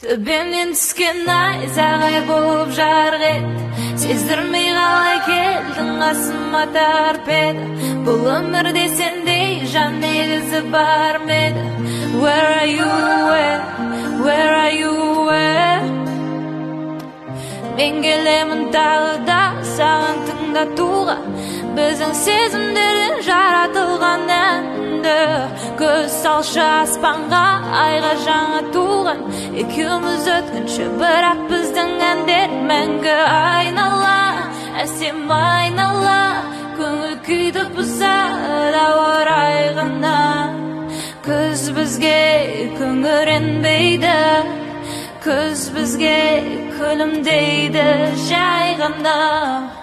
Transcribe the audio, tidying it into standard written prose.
Төбемнен түскен ай сағай болып жарық еді, сездірмей қалай келдің қасыма тарп еді. Бұл өмірде сендей жан негізі бар ма еді? Where are you, where are you, Мен келемін тағы да саған тыңдатуға, біздің сезімдерден жаратылған әнді. Көз салшы аспанға, айға жаңа туған, екеуміз өткінші, бірақ біздің әндер мәңгі айнала, әсем айнала. Көңіл күйді бұзады ауа райы ғана, күз бізге күңіренбейді, күз бізге күлімдейді жай ғана.